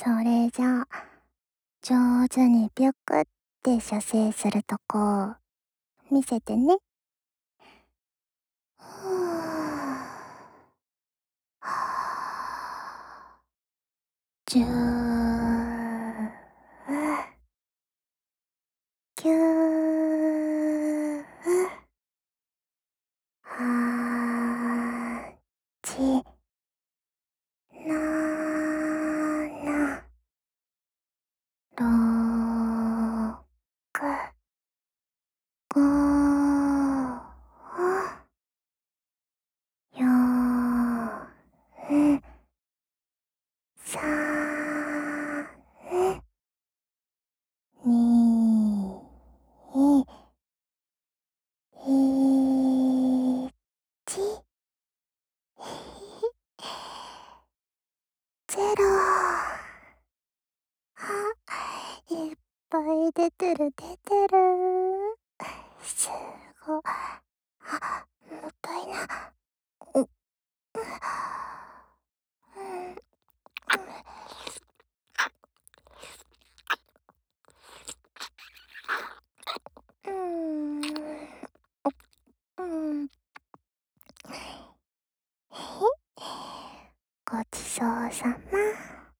それじゃあ、上手にピュックって射精するとこ、見せてね。ふはじゅう、きゅう、はち、なな、ろく、ご、よん、さん、に、いち、ゼロ。あ、いっぱい出てる出てる。すご。あ、もったいな。う、う、うん、うん、ごちそうさま。